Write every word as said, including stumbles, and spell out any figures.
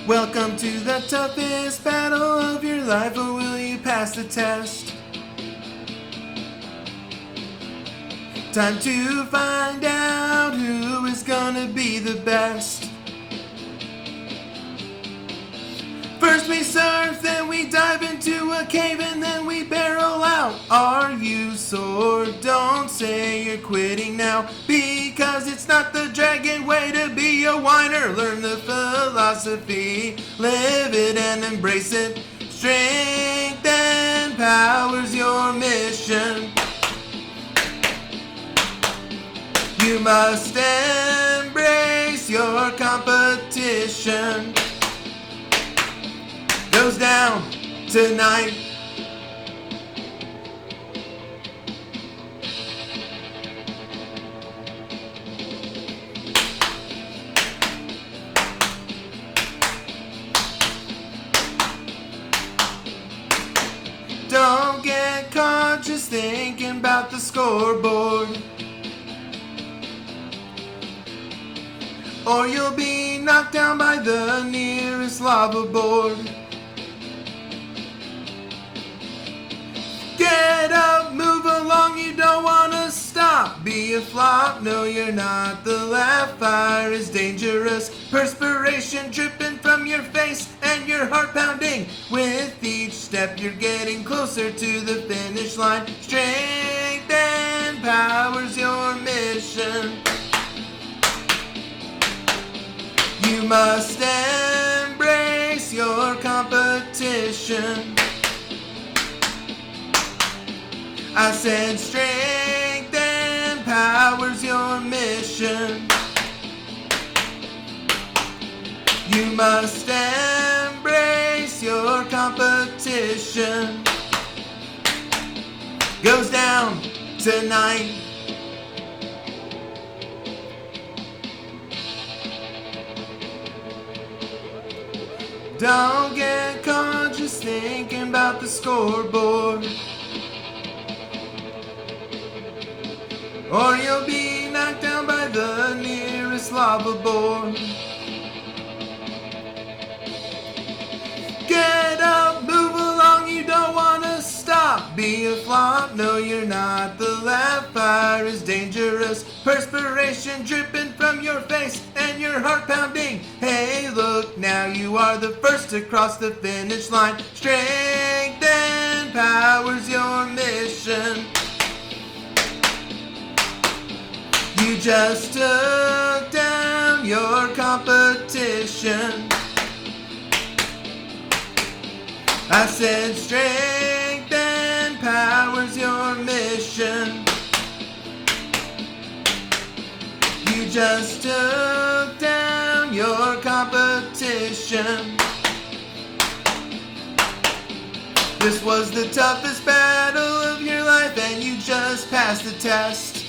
Welcome to the toughest battle of your life, or will you pass the test? Time to find out who is gonna be the best. First we surf, then we dive into a cave, and then we barrel out. Are you sore? Don't say you're quitting now, because it's not the dragon way to be a whiner. Learn the philosophy, live it and embrace it. Strength and power's your mission. You must embrace your competition. Goes down tonight. Don't get caught just thinking about the scoreboard, or you'll be knocked down by the nearest lava board. Get up, move along, you don't wanna stop. Be a flop, no you're not. The laugh fire is dangerous. Perspiration dripping from your face and your heart pounding. With each step you're getting closer to the finish line. Strength and power's your mission. You must embrace your competition. I said strength and power's your mission. You must embrace your competition. Goes down tonight. Don't get caught just thinking about the scoreboard, or you'll be knocked down by the nearest lava board. Get up, move along, you don't wanna stop. Be a flop, no you're not. The laugh fire is dangerous. Perspiration dripping from your face and your heart pounding. Hey look, now you are the first to cross the finish line. Strength and power's your mission. You just took down your competition. I said strength and power's your mission. You just took down your competition. This was the toughest battle of your life, and you just passed the test.